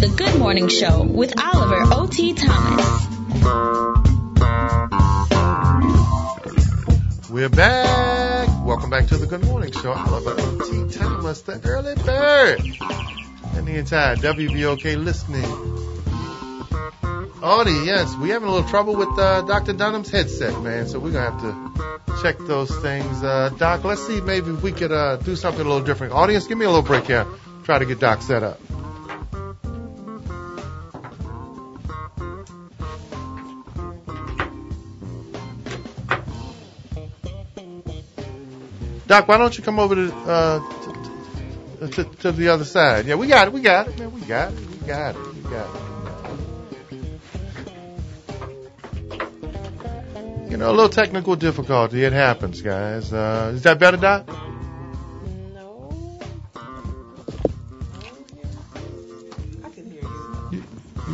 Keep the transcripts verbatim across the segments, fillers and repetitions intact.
The Good Morning Show with Oliver O T. Thomas. We're back. Welcome back to the Good Morning Show. Oliver O T. Thomas, the early bird, and the entire W B O K listening audience. Yes, we're having a little trouble with uh, Doctor Dunham's headset, man, so we're going to have to check those things. Uh, Doc, let's see maybe we could uh, do something a little different. Audience, give me a little break here. Try to get Doc set up. Doc, why don't you come over to, uh, to, to, to the other side? Yeah, we got it, we got it, man, we got it, we got it, we got it. You know, a little technical difficulty, it happens, guys. Uh, is that better, Doc? No. I can hear you.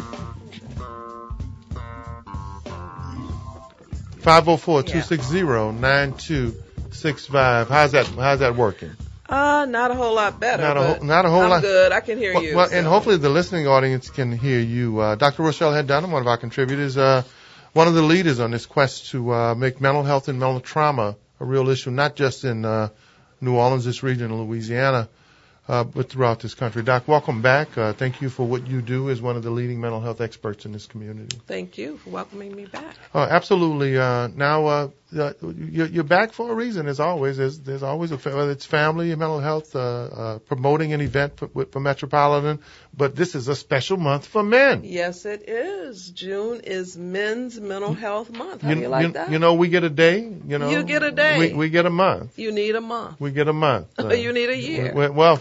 five oh four, two six zero, nine two six five. How's that, how's that working? Uh, not a whole lot better. Not a but whole, not a whole I'm lot. good. I can hear well, you. Well, so. and hopefully the listening audience can hear you. Uh, Doctor Rochelle Head Dunham, one of our contributors, uh, one of the leaders on this quest to uh, make mental health and mental trauma a real issue, not just in uh, New Orleans, this region, of Louisiana, uh, but throughout this country. Doc, welcome back. Uh, thank you for what you do as one of the leading mental health experts in this community. Thank you for welcoming me back. Uh, absolutely. Uh, now, uh, uh, you're, you're back for a reason, as always. There's, there's always, a, whether it's family and mental health, uh, uh, promoting an event for, for Metropolitan, but this is a special month for men. Yes, it is. June is Men's Mental Health Month. How you, do you like you, that? You know, we get a day. You know, You get a day. We, we get a month. You need a month. We get a month. Uh, you need a year. We, well,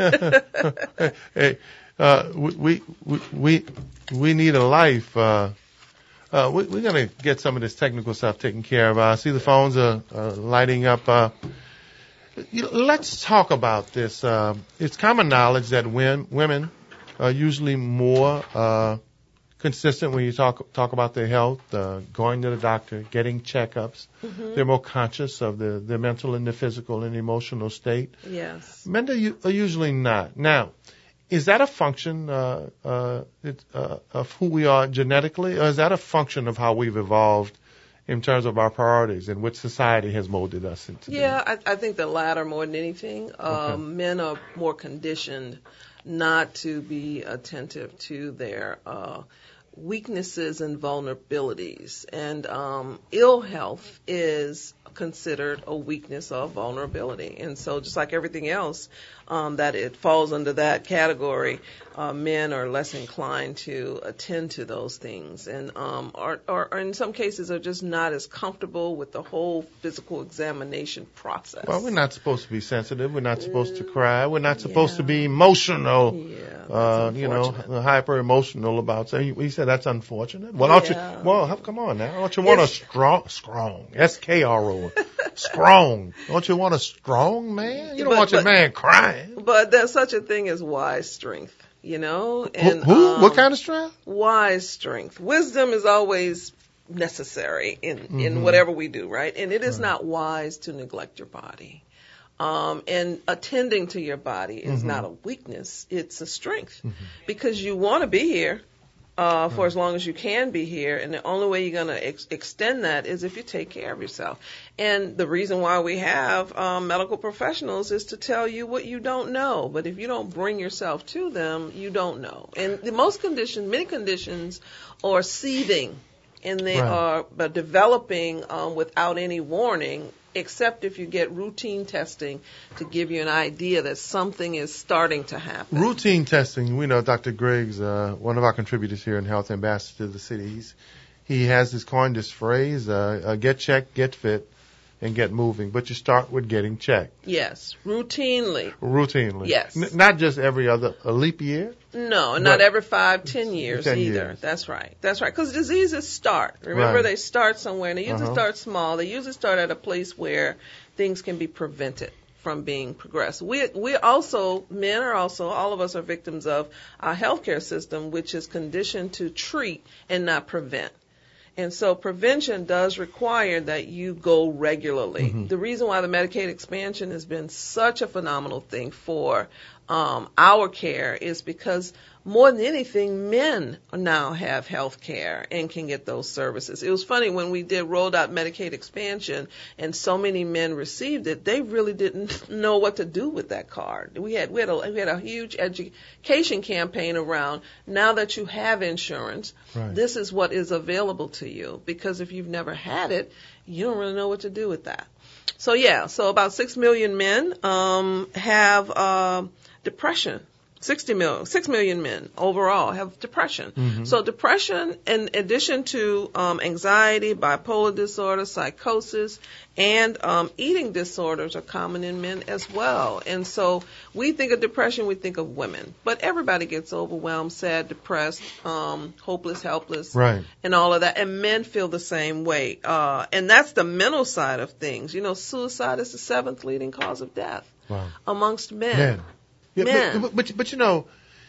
hey, uh, we, we, we, we need a life. Uh, Uh, we, we're going to get some of this technical stuff taken care of. I uh, see the phones are uh, lighting up. Uh, you know, let's talk about this. Uh, it's common knowledge that when, women are usually more uh, consistent when you talk talk about their health, uh, going to the doctor, getting checkups. Mm-hmm. They're more conscious of the, their mental and their physical and emotional state. Yes. Men are, are usually not. Now, is that a function uh, uh, it, uh, of who we are genetically, or is that a function of how we've evolved in terms of our priorities and what society has molded us into? Yeah, I, I think the latter more than anything. Um, okay. Men are more conditioned not to be attentive to their uh, weaknesses and vulnerabilities. And um, ill health is considered a weakness or vulnerability. And so just like everything else, um, that it falls under that category, uh, men are less inclined to attend to those things and um, are, are, are in some cases are just not as comfortable with the whole physical examination process. Well, we're not supposed to be sensitive. We're not supposed to cry. We're not supposed yeah. to be emotional, yeah, uh, you know, hyper emotional about something. He said that's unfortunate. Well, don't yeah. you, well, come on now. Don't you want it's, a strong, strong, S K R O, strong. Don't you want a strong man? You don't but, want your but, man crying. But there's such a thing as wise strength, you know? And, who? who? Um, what kind of strength? Wise strength. Wisdom is always necessary in, mm-hmm. in whatever we do, right? And it is right. not wise to neglect your body. Um, and attending to your body is mm-hmm. not a weakness, it's a strength. Mm-hmm. Because you want to be here. Uh, for as long as you can be here, and the only way you're going to ex- extend that is if you take care of yourself. And the reason why we have um, medical professionals is to tell you what you don't know. But if you don't bring yourself to them, you don't know. And the most conditions, many conditions, are seething, and they right. are uh, developing um, without any warning, except if you get routine testing to give you an idea that something is starting to happen. Routine testing, we know Doctor Griggs, uh, one of our contributors here in Health Ambassador to the City, he's, he has this coined this phrase, uh, uh, get checked, get fit, and get moving. But you start with getting checked. Yes, routinely. Routinely. Yes. N- not just every other, a leap year? No, not every five, ten years ten either. Years. That's right. That's right. Because diseases start. Remember, right. they start somewhere, and they usually uh-huh. start small. They usually start at a place where things can be prevented from being progressed. We we also, men are also, all of us are victims of our healthcare system, which is conditioned to treat and not prevent. And so prevention does require that you go regularly. Mm-hmm. The reason why the Medicaid expansion has been such a phenomenal thing for um, our care is because more than anything, men now have health care and can get those services. It was funny when we did rolled out Medicaid expansion and so many men received it, they really didn't know what to do with that card. We had we had a, we had a huge education campaign around, now that you have insurance, right, this is what is available to you. Because if you've never had it, you don't really know what to do with that. So yeah, so about six million men um, have uh, depression. sixty million, six million men overall have depression. Mm-hmm. So depression, in addition to um, anxiety, bipolar disorder, psychosis, and um, eating disorders are common in men as well. And so we think of depression, we think of women. But everybody gets overwhelmed, sad, depressed, um, hopeless, helpless, right, and all of that. And men feel the same way. Uh, and that's the mental side of things. You know, suicide is the seventh leading cause of death wow. amongst men. Men. Yeah, but, but, but, you know,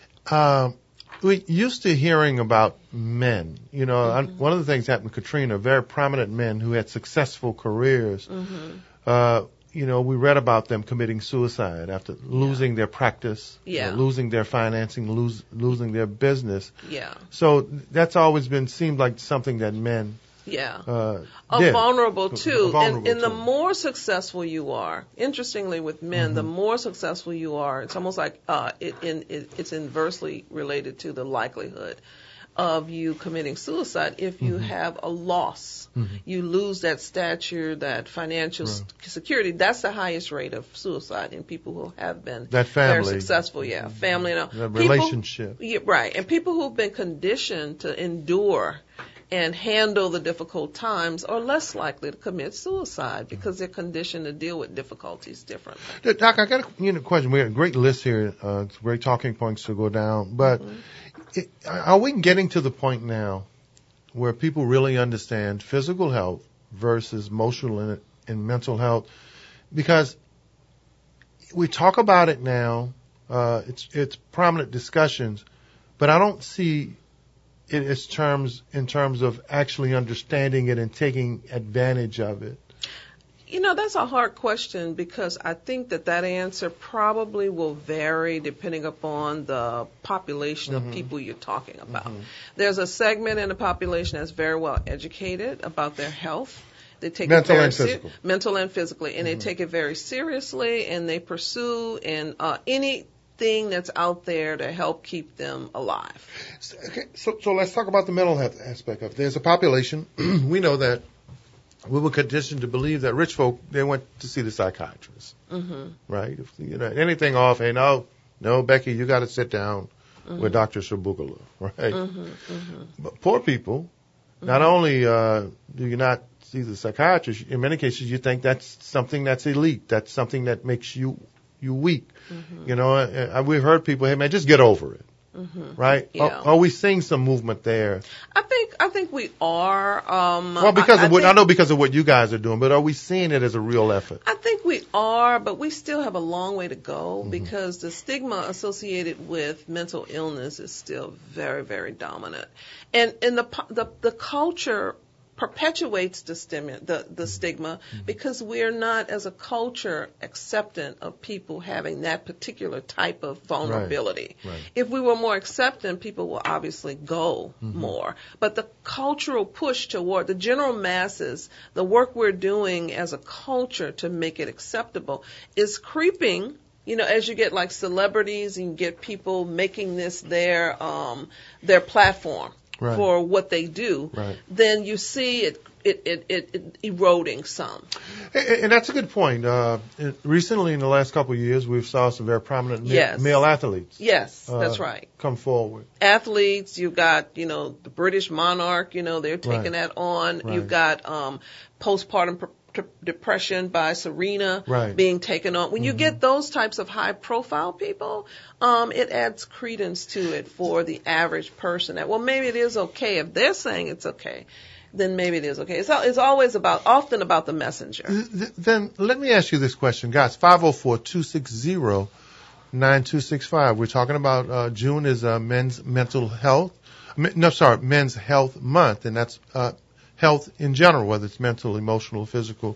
uh, we used to hearing about men. You know, mm-hmm. one of the things happened to Katrina, very prominent men who had successful careers. Mm-hmm. Uh, you know, we read about them committing suicide after losing yeah. their practice, yeah. uh, losing their financing, lose, losing their business. Yeah. So that's always been seemed like something that men. Yeah. Uh, are vulnerable too. Vulnerable and and too. the more successful you are, interestingly with men, mm-hmm. the more successful you are, it's almost like uh, it, in, it, it's inversely related to the likelihood of you committing suicide if you mm-hmm. have a loss. Mm-hmm. You lose that stature, that financial right. security. That's the highest rate of suicide in people who have been that family. very successful. Yeah, family. And that relationship. People, yeah, right. And people who've been conditioned to endure and handle the difficult times are less likely to commit suicide because they're conditioned to deal with difficulties differently. Doc, I got a you know, question. We have a great list here, uh, great talking points to go down. But mm-hmm. it, are we getting to the point now where people really understand physical health versus emotional and, and mental health? Because we talk about it now, uh, it's it's prominent discussions, but I don't see it as terms in terms of actually understanding it and taking advantage of it. You know, that's a hard question because I think that that answer probably will vary depending upon the population mm-hmm. of people you're talking about. Mm-hmm. There's a segment in the population that's very well educated about their health. They take mental it very and physical. Ser- mental and physically, and mm-hmm. they take it very seriously, and they pursue and uh, any thing that's out there to help keep them alive. Okay, so so let's talk about the mental health aspect of it. There's a population. We know that we were conditioned to believe that rich folk, they went to see the psychiatrist, mm-hmm. right? If, you know, anything off, hey, no, no, Becky, you got to sit down mm-hmm. with Doctor Shabugala, right? Mm-hmm, mm-hmm. But poor people, mm-hmm. not only uh, do you not see the psychiatrist, in many cases you think that's something that's elite, that's something that makes you you weak. Mm-hmm. You know, uh, we've heard people, hey man, just get over it. Mm-hmm. Right? Yeah. Are, are we seeing some movement there? I think I think we are. Um, well, because I, of what I, I know because of what you guys are doing, but are we seeing it as a real effort? I think we are, but we still have a long way to go mm-hmm. because the stigma associated with mental illness is still very, very dominant, and and the the, the culture perpetuates the stigma, the, the stigma mm-hmm. because we're not, as a culture, acceptant of people having that particular type of vulnerability. Right. Right. If we were more acceptant, people will obviously go mm-hmm. more. But the cultural push toward the general masses, the work we're doing as a culture to make it acceptable is creeping. You know, as you get like celebrities and you get people making this their um, their platform. Right. For what they do, right. then you see it, it, it, it, it eroding some. And, and that's a good point. Uh, recently, in the last couple of years, we've saw some very prominent ma- yes. male athletes. Yes, uh, that's right. Come forward. Athletes, you've got, you know, the British monarch, you know, they're taking right. that on. Right. You've got um, postpartum pr- depression by Serena right. being taken on. When mm-hmm. you get those types of high-profile people, um, it adds credence to it for the average person. That, well, maybe it is okay. If they're saying it's okay, then maybe it is okay. It's, it's always about, often about the messenger. Then let me ask you this question, guys. five oh four, two six zero, nine two six five. We're talking about uh, June is uh, Men's Mental Health. No, sorry, Men's Health Month, and that's uh, health in general, whether it's mental, emotional, physical,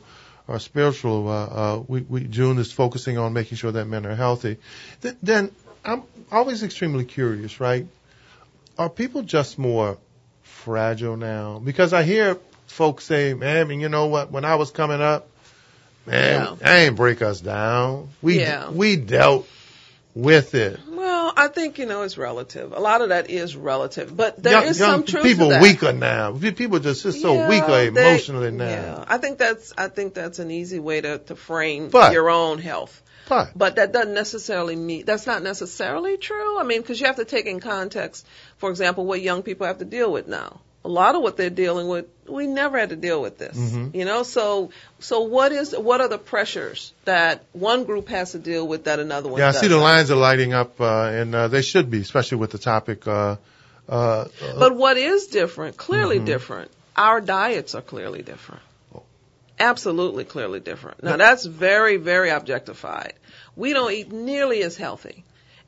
or spiritual, uh, uh, we, we, June is focusing on making sure that men are healthy. Th- then I'm always extremely curious, right? Are people just more fragile now? Because I hear folks say, man, you know what, when I was coming up, man, Yeah. I ain't break us down. We, Yeah. we dealt with it. Well, I think, you know, it's relative. A lot of that is relative, but there young, is young some truth people to that. weaker now. People just, just so Yeah, weaker they- emotionally now. Yeah, I think that's I think that's an easy way to, to frame But- your own health. But But that doesn't necessarily mean, that's not necessarily true. I mean, because you have to take in context, for example, what young people have to deal with now. A lot of what they're dealing with, we never had to deal with this. Mm-hmm. You know, so so what is what are the pressures that one group has to deal with that another one yeah, I doesn't? see the lines are lighting up, uh, and uh, they should be, especially with the topic. Uh, uh, But what is different, clearly Mm-hmm. different, our diets are clearly different. Absolutely clearly different. Now that's very, very objectified. We don't eat nearly as healthy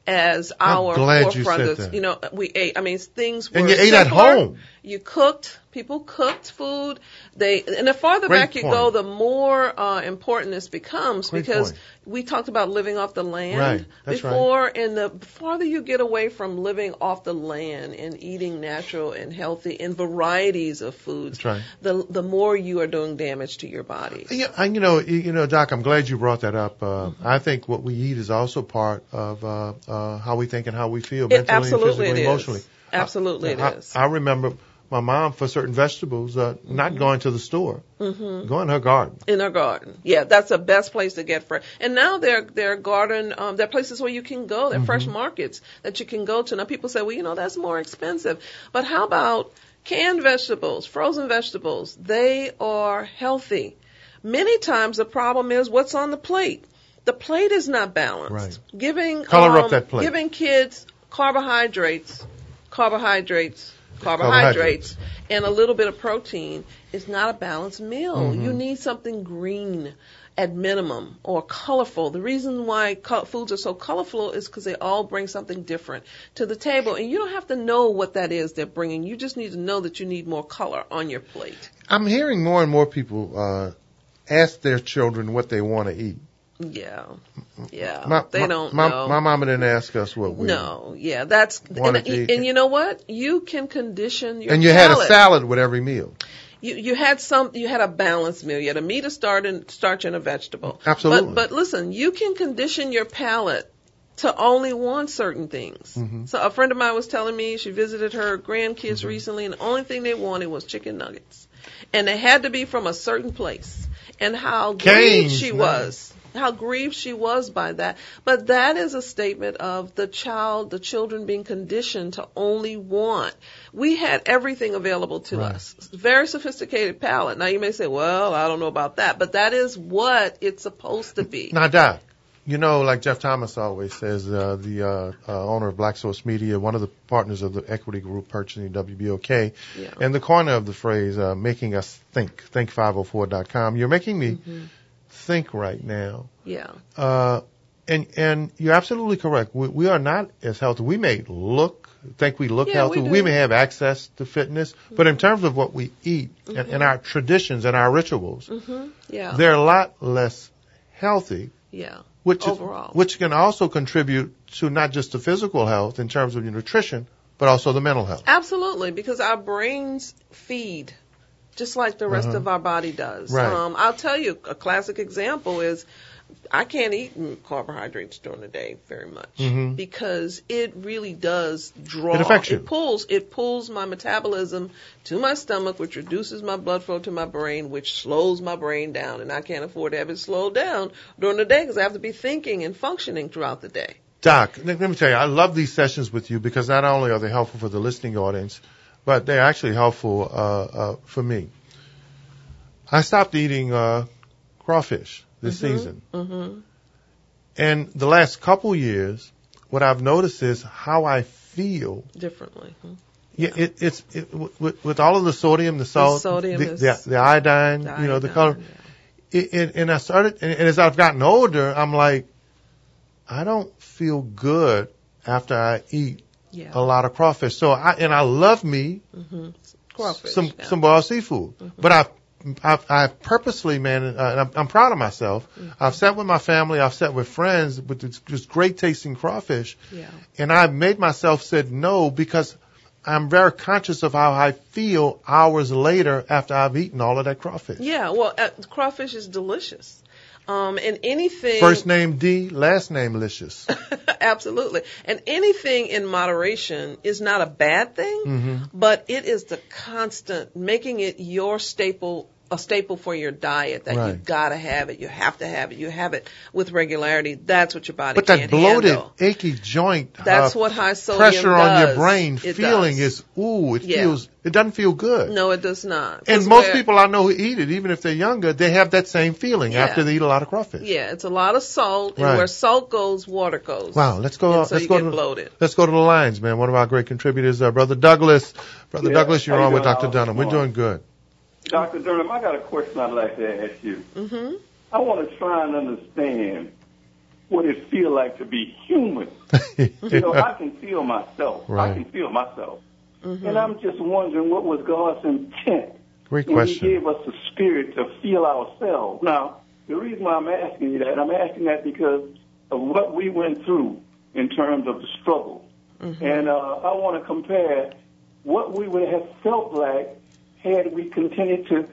as I'm our glad you said forefathers. that. You know, we ate, I mean, things were And you ate at simpler. home. You cooked. People cooked food. They, and the farther Great back you point. go, the more uh, important this becomes Great because point. we talked about living off the land Right, that's right. before, and the farther you get away from living off the land and eating natural and healthy and varieties of foods, That's right. the the more you are doing damage to your body. Yeah, and you know, you you know, Doc, I'm glad you brought that up. Uh, I think what we eat is also part of uh, uh, how we think and how we feel It, mentally, absolutely, and physically, it emotionally. is. Absolutely, it I, is. I remember my mom for certain vegetables uh, not going to the store, Mm-hmm. going to her garden. In our garden, yeah, that's the best place to get fresh. And now there, there are garden, um, there are places where you can go. There are fresh markets that you can go to. Now people say, well, you know, that's more expensive. But how about canned vegetables, frozen vegetables? They are healthy. Many times the problem is what's on the plate. The plate is not balanced. Right. Giving Color um, up that plate. Giving kids carbohydrates, carbohydrates, Carbohydrates. carbohydrates, and a little bit of protein is not a balanced meal. Mm-hmm. You need something green at minimum or colorful. The reason why co- foods are so colorful is because they all bring something different to the table. And you don't have to know what that is they're bringing. You just need to know that you need more color on your plate. I'm hearing more and more people uh, ask their children what they want to eat. Yeah. Yeah. My, they my, don't my, know. My mama didn't ask us what we No, yeah, that's and, wanted to eat. and you know what? You can condition your And you had a palate. salad with every meal. You you had some you had a balanced meal. You had a meat, a starch, and starch, and a vegetable. Absolutely. But but listen, you can condition your palate to only want certain things. Mm-hmm. So a friend of mine was telling me she visited her grandkids recently, and the only thing they wanted was chicken nuggets, and they had to be from a certain place. And how grieved Cane's she nice. was. How grieved she was by that. But that is a statement of the child, the children being conditioned to only want. We had everything available to Right. us. Very sophisticated palate. Now you may say, well, I don't know about that. But that is what it's supposed to be. Now, Doc, you know, like Jeff Thomas always says, uh, the uh, uh, owner of Black Source Media, one of the partners of the equity group purchasing W B O K, Yeah. and the corner of the phrase, uh, making us think, think five oh four dot com. You're making me Mm-hmm. think right now. Yeah. Uh, and, and you're absolutely correct. We, we are not as healthy. We may look, think we look Yeah, healthy. we We, do. may have access to fitness, but in terms of what we eat and, and our traditions and our rituals, Mm-hmm. Yeah. they're a lot less healthy. Yeah. Which is, Overall. which can also contribute to not just the physical health in terms of your nutrition, but also the mental health. Absolutely, because our brains feed just like the rest Uh-huh. of our body does. Right. Um, I'll tell you, a classic example is I can't eat mm, carbohydrates during the day very much Mhm. because it really does draw. It affects you. It pulls. It pulls my metabolism to my stomach, which reduces my blood flow to my brain, which slows my brain down, and I can't afford to have it slowed down during the day because I have to be thinking and functioning throughout the day. Doc, let let me tell you, I love these sessions with you because not only are they helpful for the listening audience, but they're actually helpful uh, uh, for me. I stopped eating uh, crawfish this season. Mm-hmm. And the last couple years, what I've noticed is how I feel. Differently. Hmm. Yeah, it, it's it, with, with all of the sodium, the salt, sodium the, is- the, the iodine, The you know, the iodine, color. yeah. It, it, and I started, and, and as I've gotten older, I'm like, I don't feel good after I eat Yeah. a lot of crawfish. So I and I love me Mm-hmm. Crawfish. some yeah. some boiled seafood, but I I've, I've purposely, man, uh, and I'm, I'm proud of myself. Mm-hmm. I've sat with my family. I've sat with friends with this, this great tasting crawfish. Yeah. And I've made myself said no because I'm very conscious of how I feel hours later after I've eaten all of that crawfish. Yeah, well, uh, crawfish is delicious. Um, and anything. First name D, last name Licious. Absolutely. And anything in moderation is not a bad thing, mm-hmm. but it is the constant making it your staple, a staple for your diet that right. you gotta have it, you have to have it, you have it with regularity. That's what your body but can't that bloated, handle. achy joint, That's uh, what high sodium pressure does. on your brain It feeling does. is ooh, it Yeah. feels, it doesn't feel good. No, it does not. And most people I know who eat it, even if they're younger, they have that same feeling yeah. after they eat a lot of crawfish. Yeah, it's a lot of salt, and right. where salt goes, water goes. Wow, let's go. And so let's you go get to bloated. let's go to the lines, man. One of our great contributors, uh, Brother Douglas. Brother Yeah, Douglas, you're how you on with doing, Doctor Dunham. We're doing good. Doctor Dunham, I got a question I'd like to ask you. Mm-hmm. I want to try and understand what it feels like to be human. You know, I can feel myself. Right. I can feel myself. Mm-hmm. And I'm just wondering what was God's intent Great when question. He gave us the spirit to feel ourselves. Now, the reason why I'm asking you that, I'm asking that because of what we went through in terms of the struggle. Mm-hmm. And uh, I want to compare what we would have felt like had we continued to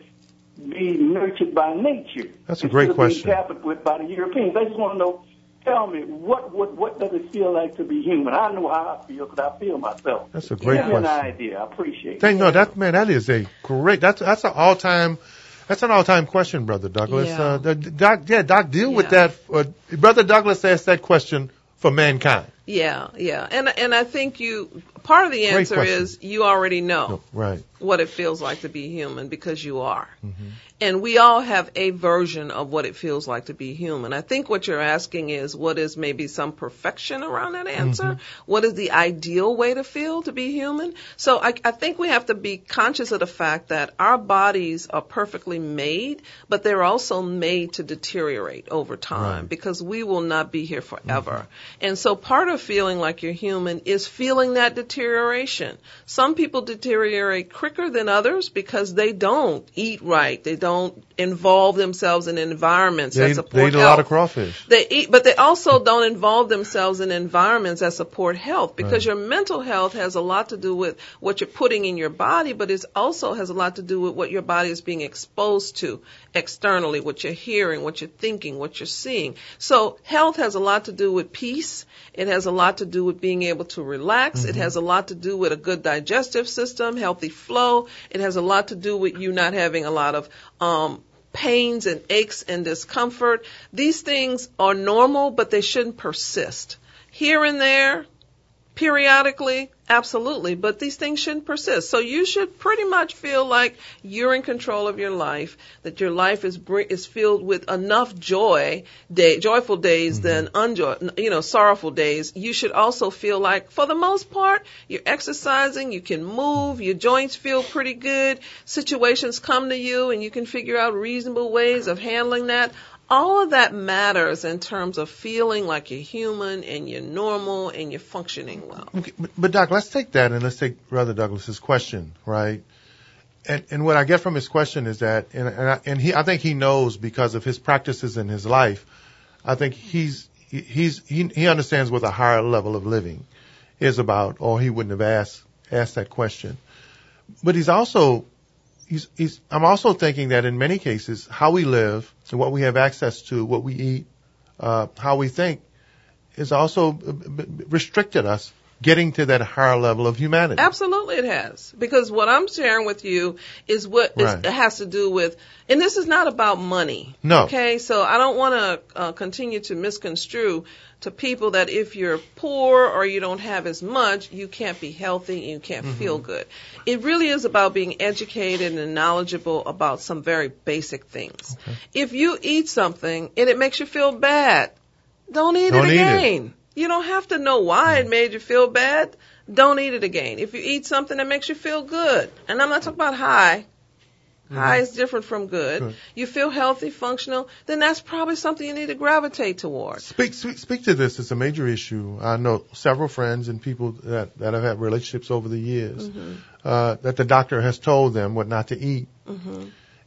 be nurtured by nature. That's a great question. Being tampered with by the Europeans. I just want to know, tell me, what, what, what does it feel like to be human? I know how I feel because I feel myself. That's a great Give me question. an idea. I appreciate Thank, it. no, that, man, that is a great, that's, that's an all-time, that's an all-time question, Brother Douglas. Yeah. Uh, the, Doc, yeah, Doc, deal Yeah. with that. Uh, Brother Douglas asked that question for mankind. Yeah, yeah. And and I think you, part of the Great answer question. is you already know No, right. what it feels like to be human because you are. Mm-hmm. And we all have a version of what it feels like to be human. I think what you're asking is what is maybe some perfection around that answer? Mm-hmm. What is the ideal way to feel to be human? So I, I think we have to be conscious of the fact that our bodies are perfectly made, but they're also made to deteriorate over time Right. because we will not be here forever. Mm-hmm. And so part of feeling like you're human is feeling that deterioration. Some people deteriorate quicker than others because they don't eat right. They don't involve themselves in environments They, that support they eat a health. lot of crawfish. They eat, but they also don't involve themselves in environments that support health because Right. your mental health has a lot to do with what you're putting in your body, but it also has a lot to do with what your body is being exposed to externally, what you're hearing, what you're thinking, what you're seeing. So health has a lot to do with peace. It has a lot to do with being able to relax. Mm-hmm. It has a lot to do with a good digestive system, healthy flow. It has a lot to do with you not having a lot of um pains and aches and discomfort. These things are normal, but they shouldn't persist. Here and there, periodically, absolutely, but these things shouldn't persist. So you should pretty much feel like you're in control of your life, that your life is is filled with enough joy, day, joyful days mm-hmm. than unjoy, you know, sorrowful days. You should also feel like, for the most part, you're exercising, you can move, your joints feel pretty good, situations come to you, and you can figure out reasonable ways of handling that. All of that matters in terms of feeling like you're human and you're normal and you're functioning well. Okay, but, but Doc, let's take that and let's take Brother Douglas's question, right? And and what I get from his question is that, and and, I, and he, I think he knows because of his practices in his life. I think he's he's he he understands what a higher level of living is about, or he wouldn't have asked asked that question. But he's also He's, he's, I'm also thinking that in many cases, how we live and what we have access to, what we eat, uh, how we think, is also restricted us getting to that higher level of humanity. Absolutely it has. Because what I'm sharing with you is what right. is, it has to do with, and this is not about money. No. Okay, so I don't want to uh, continue to misconstrue to people that if you're poor or you don't have as much, you can't be healthy and you can't mm-hmm. feel good. It really is about being educated and knowledgeable about some very basic things. Okay. If you eat something and it makes you feel bad, don't eat don't it again. Eat it. You don't have to know why it made you feel bad. Don't eat it again. If you eat something that makes you feel good, and I'm not talking about high. Mm-hmm. High is different from good. good. You feel healthy, functional, then that's probably something you need to gravitate towards. Speak, speak, speak to this. It's a major issue. I know several friends and people that, that have had relationships over the years mm-hmm. uh, that the doctor has told them what not to eat. Mm-hmm.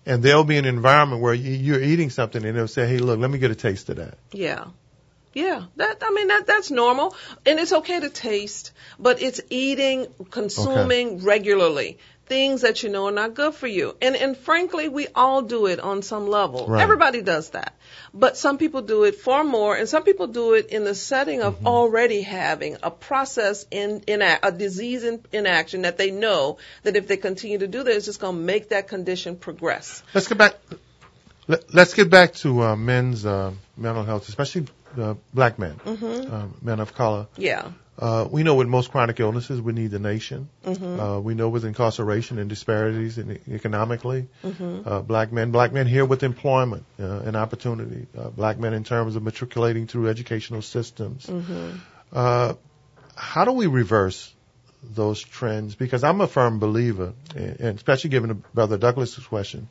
and there'll be an environment where you, you're eating something and they'll say, hey, look, let me get a taste of that. Yeah. Yeah, that I mean that that's normal, and it's okay to taste, but it's eating, consuming okay. regularly things that you know are not good for you. And and frankly, we all do it on some level. Right. Everybody does that. But some people do it far more, and some people do it in the setting of mm-hmm. already having a process in, in a, a disease in, in action that they know that if they continue to do that, it's just going to make that condition progress. Let's get back. Let, let's get back to uh, men's uh, mental health, especially uh, black men, mm-hmm. uh, men of color. Yeah. Uh, we know with most chronic illnesses, we need the nation. Mm-hmm. Uh, we know with incarceration and disparities in, economically, mm-hmm. uh, black men, black men here with employment uh, and opportunity, uh, black men in terms of matriculating through educational systems. Mm-hmm. Uh, how do we reverse those trends? Because I'm a firm believer, and especially given Brother Douglas's question,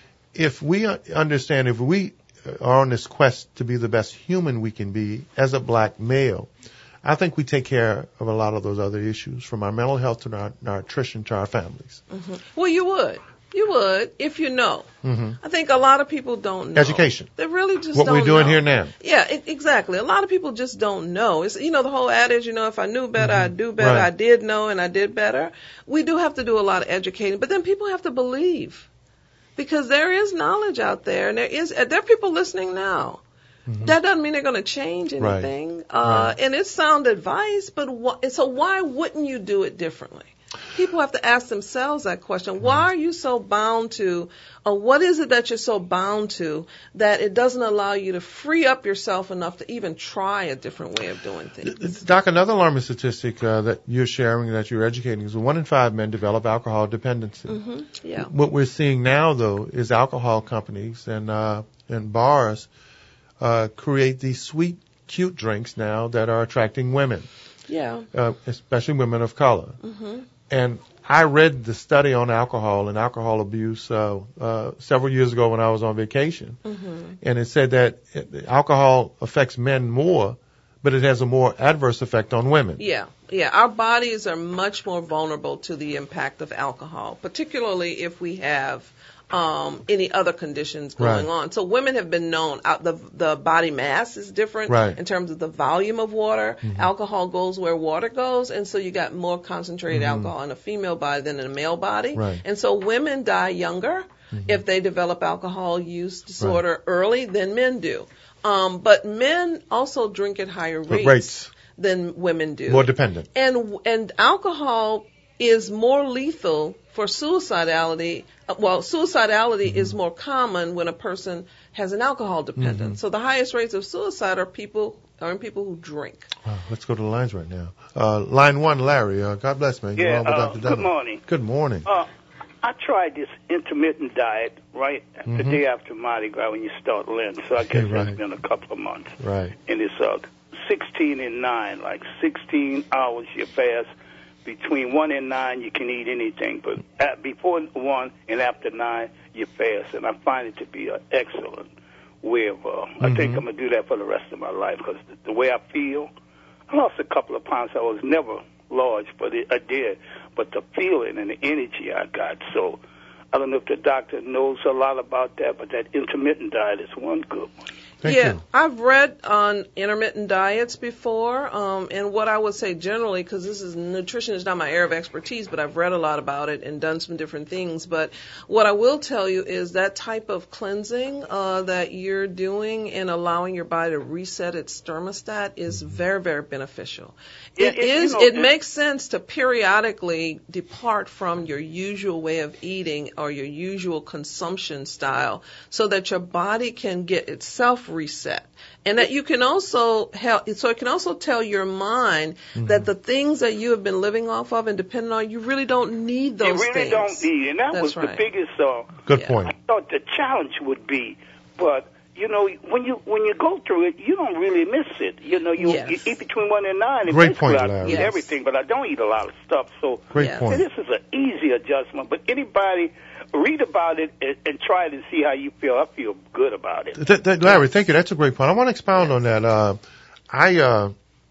if we understand, if we are on this quest to be the best human we can be as a black male, I think we take care of a lot of those other issues, from our mental health to our, our nutrition to our families. Mm-hmm. Well, you would. You would if you know. Mm-hmm. I think a lot of people don't know. Education. They really just what don't know. What we're doing here now. Yeah, it, exactly. A lot of people just don't know. It's, you know, the whole adage, you know, if I knew better, mm-hmm. I'd do better. Right. I did know and I did better. We do have to do a lot of educating, but then people have to believe, because there is knowledge out there, and there is there are people listening now. Mm-hmm. That doesn't mean they're going to change anything. Right. Uh, right. And it's sound advice, but wh- so why wouldn't you do it differently? People have to ask themselves that question. Mm-hmm. Why are you so bound to, or what is it that you're so bound to that it doesn't allow you to free up yourself enough to even try a different way of doing things? Doc, another alarming statistic uh, that you're sharing, that you're educating, is one in five men develop alcohol dependency. Mm-hmm. Yeah. What we're seeing now, though, is alcohol companies and uh, and bars Uh, create these sweet, cute drinks now that are attracting women. Yeah. Uh, especially women of color. Mm-hmm. And I read the study on alcohol and alcohol abuse uh, uh, several years ago when I was on vacation. Mm-hmm. And it said that it, alcohol affects men more, but it has a more adverse effect on women. Yeah. Yeah. Our bodies are much more vulnerable to the impact of alcohol, particularly if we have Um, any other conditions going right. on. So women have been known, out the the body mass is different right. in terms of the volume of water. Mm-hmm. Alcohol goes where water goes, and so you got more concentrated mm-hmm. alcohol in a female body than in a male body. Right. And so women die younger mm-hmm. if they develop alcohol use disorder right. early than men do. Um, but men also drink at higher rates, rates than women do. More dependent. And and alcohol is more lethal for suicidality. Well, suicidality mm-hmm. is more common when a person has an alcohol dependence. Mm-hmm. So the highest rates of suicide are people are in people who drink. Wow, let's go to the lines right now. Uh, line one, Larry. Uh, God bless, man. Yeah. You're on with Uh, Doctor good Dunlap. morning. Good morning. Uh, I tried this intermittent diet right mm-hmm. the day after Mardi Gras when you start Lent. So I guess right. it's been a couple of months. Right. And it's uh, sixteen and nine, like sixteen hours you fast. Between one and nine, you can eat anything, but at, before one and after nine, you fast. And I find it to be an excellent way of. Uh, mm-hmm. I think I'm gonna do that for the rest of my life, because the, the way I feel, I lost a couple of pounds. I was never large, but it, I did. But the feeling and the energy I got. So I don't know if the doctor knows a lot about that, but that intermittent diet is one good one. Thank yeah, you. I've read on intermittent diets before, um, and what I would say generally, because this is nutrition is not my area of expertise, but I've read a lot about it and done some different things. But what I will tell you is that type of cleansing uh, that you're doing and allowing your body to reset its thermostat is very, very beneficial. Yeah, it it, is. you know, it makes sense to periodically depart from your usual way of eating or your usual consumption style, so that your body can get itself reset, and that you can also help. So it can also tell your mind mm-hmm. that the things that you have been living off of and depending on, you really don't need those things. You really things. don't need, and that That's was right. the biggest. Uh, Good yeah. point. I thought the challenge would be, but you know, when you when you go through it, you don't really miss it. You know, you, yes. you eat between one and nine. And Great point, I Larry. eat Yes. everything, but I don't eat a lot of stuff. So Great Yes. point. this is an easy adjustment. But anybody read about it and, and try it and see how you feel. I feel good about it. Th- th- Larry, thank you. That's a great point. I want to expound Yes. on that. Uh, I uh,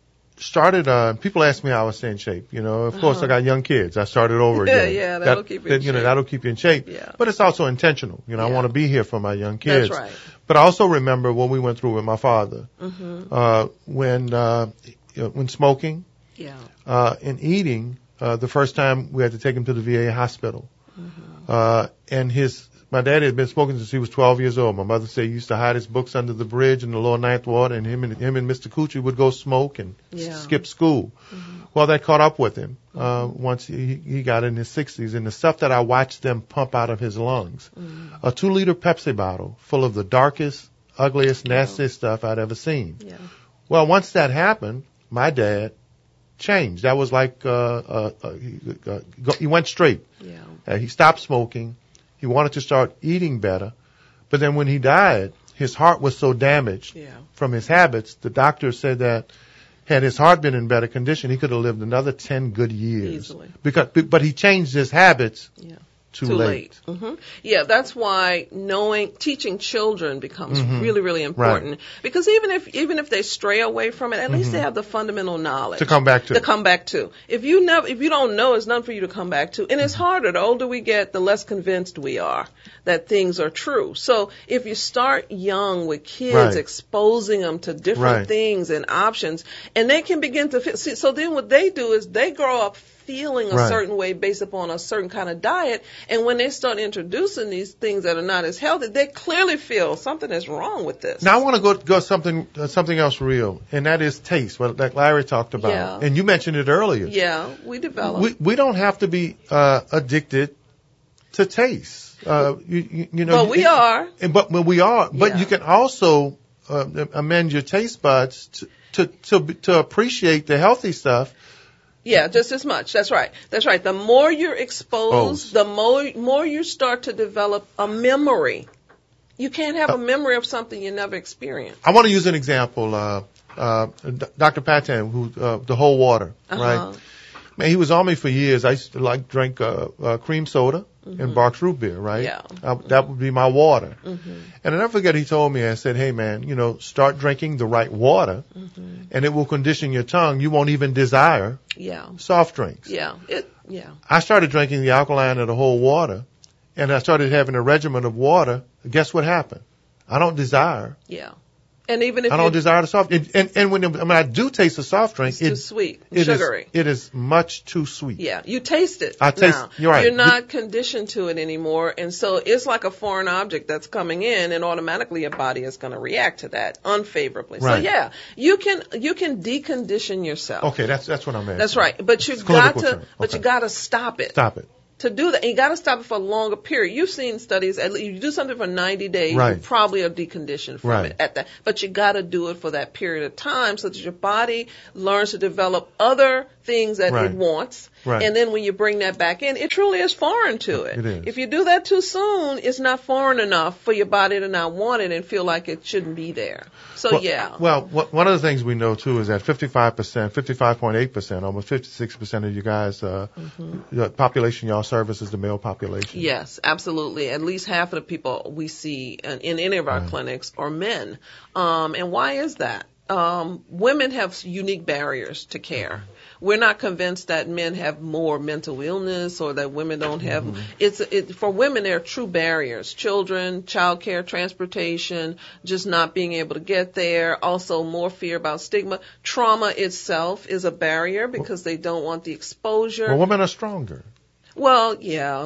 started, uh, people ask me how I stay in shape. You know, of course, Uh-huh. I got young kids. I started over Yeah, again. yeah, that'll keep you in You know, shape. that'll keep you in shape. Yeah. But it's also intentional. You know, I Yeah. want to be here for my young kids. That's right. But I also remember what we went through with my father, Mhm. uh, when, uh, you know, when smoking, Yeah. uh, and eating, uh, the first time we had to take him to the V A hospital. Mm-hmm. Uh, and his, my dad had been smoking since he was twelve years old. My mother said he used to hide his books under the bridge in the lower ninth ward, and him and him and Mister Coochie would go smoke and Yeah. s- skip school. Mm-hmm. Well, that caught up with him uh, once he, he got in his sixties, and the stuff that I watched them pump out of his lungs, Mm-hmm. a two-liter Pepsi bottle full of the darkest, ugliest, nastiest stuff I'd ever seen. Yeah. Well, once that happened, my dad changed. That was like uh, uh, uh, he, uh, go, he went straight. Yeah. Uh, he stopped smoking. He wanted to start eating better. But then when he died, his heart was so damaged Yeah. from his habits, the doctor said that had his heart been in better condition, he could have lived another ten good years. Easily. Because, but he changed his habits Yeah. too, Too late. late. hmm Yeah, that's why knowing, teaching children becomes Mhm. really, really important. Because even if even if they stray away from it, at least they have the fundamental knowledge To come back to. to come back to. If you never, if you don't know, it's nothing for you to come back to. And it's harder. The older we get, the less convinced we are that things are true. So if you start young with kids, Right. exposing them to different Right. things and options, and they can begin to feel. See, so then what they do is they grow up feeling a Right. certain way based upon a certain kind of diet, and when they start introducing these things that are not as healthy, they clearly feel something is wrong with this. Now I want to go go something uh, something else real, and that is taste, what like Larry talked about, Yeah. and you mentioned it earlier. Yeah, we develop. We we don't have to be uh, addicted to taste. Uh, you, you, you know, But we you- are. And, but, but we are. But Yeah. you can also uh, amend your taste buds to, to to to appreciate the healthy stuff. Yeah, just as much. That's right. That's right. The more you're exposed, Exposed. the more more you start to develop a memory. You can't have a memory of something you never experienced. I want to use an example. Uh, uh, D- Doctor Patan, who uh, the whole water, Uh-huh. right? Man, he was on me for years. I used to like drink uh, uh, cream soda and Barks root beer, right? Yeah. Uh, that would be my water. Mm-hmm. And I never forget he told me, I said, hey man, you know, start drinking the right water Mm-hmm. and it will condition your tongue. You won't even desire Yeah. soft drinks. Yeah. It. Yeah. I started drinking the alkaline of the whole water and I started having a regimen of water. Guess what happened? I don't desire. Yeah. And even if I don't you- desire the soft. And, and, and when, when I do taste a soft drink, it's too it, sweet, it is sugary. it is much too sweet. Yeah, you taste it. I taste- now. you're right. You're not conditioned to it anymore, and so it's like a foreign object that's coming in, and automatically your body is going to react to that unfavorably. So Right. yeah, you can you can decondition yourself. Okay, that's that's what I'm asking. That's right, but you It's got clinical to, term. but you Okay. got to stop it. Stop it. To do that, and you got to stop it for a longer period. You've seen studies. At least you do something for ninety days, Right. you probably are deconditioned from Right. it at that. But you got to do it for that period of time so that your body learns to develop other things that Right. it wants. Right. And then when you bring that back in, it truly is foreign to it. It is. If you do that too soon, it's not foreign enough for your body to not want it and feel like it shouldn't be there. So well, yeah. Well, wh- one of the things we know too is that fifty-five percent, fifty-five point eight percent, almost fifty-six percent of you guys, uh, the population y'all service is the male population. Yes, absolutely. At least half of the people we see in, in any of our Right. clinics are men. Um, and why is that? Um, women have unique barriers to care. We're not convinced that men have more mental illness or that women don't have. Mm-hmm. It's it, for women there are true barriers: children, childcare, transportation, just not being able to get there. Also, more fear about stigma. Trauma itself is a barrier because they don't want the exposure. Well, women are stronger. Well, yeah,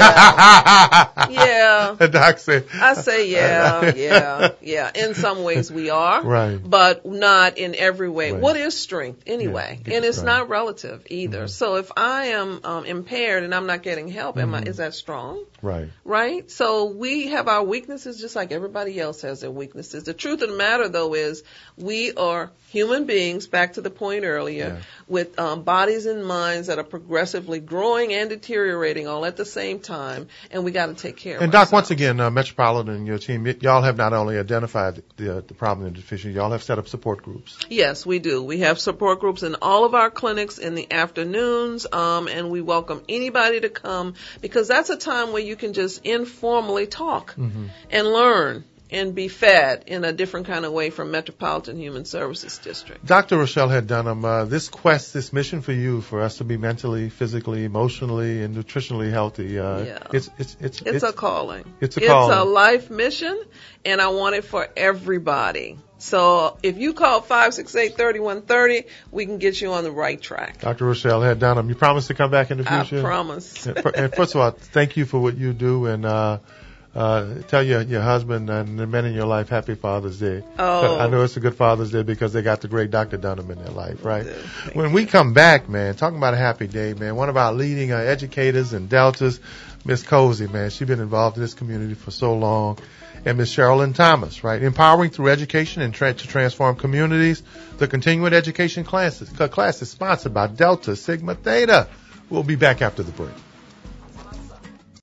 yeah, yeah. The doc said. I say yeah, yeah, yeah. In some ways we are, Right. but not in every way. Right. What is strength anyway? Yeah, and it's right. not relative either. So if I am um, impaired and I'm not getting help, am I, is that strong? Right. Right? So we have our weaknesses just like everybody else has their weaknesses. The truth of the matter, though, is we are human beings, back to the point earlier, Yeah. with um, bodies and minds that are progressively growing and deteriorating all at the same time, and we got to take care of And Doc, ourselves. once again, uh, Metropolitan and your team, y- y'all have not only identified the, uh, the problem and deficiency, y'all have set up support groups. Yes, we do. We have support groups in all of our clinics in the afternoons, um, and we welcome anybody to come because that's a time where you can just informally talk and learn and be fed in a different kind of way from Metropolitan Human Services District. Doctor Rochelle Head Dunham, uh, this quest, this mission for you, for us to be mentally, physically, emotionally, and nutritionally healthy, uh, Yeah. it's, it's, it's, It's a calling. It's a calling. It's a life mission, and I want it for everybody. So if you call five six eight, three one three zero, we can get you on the right track. Doctor Rochelle Head Dunham, you promise to come back in the future? I promise. And first of all, thank you for what you do, and uh, uh, tell your your husband and the men in your life Happy Father's Day. Oh. I know it's a good Father's Day because they got the great Doctor Dunham in their life, right? Thank When we come back, man, talking about a happy day, man, one of our leading uh, educators in Deltas, Miss Cozy, man, she's been involved in this community for so long. And Miss Sherilyn Thomas, right? Empowering through education and tra- to transform communities. The continuing education classes, class is sponsored by Delta Sigma Theta. We'll be back after the break.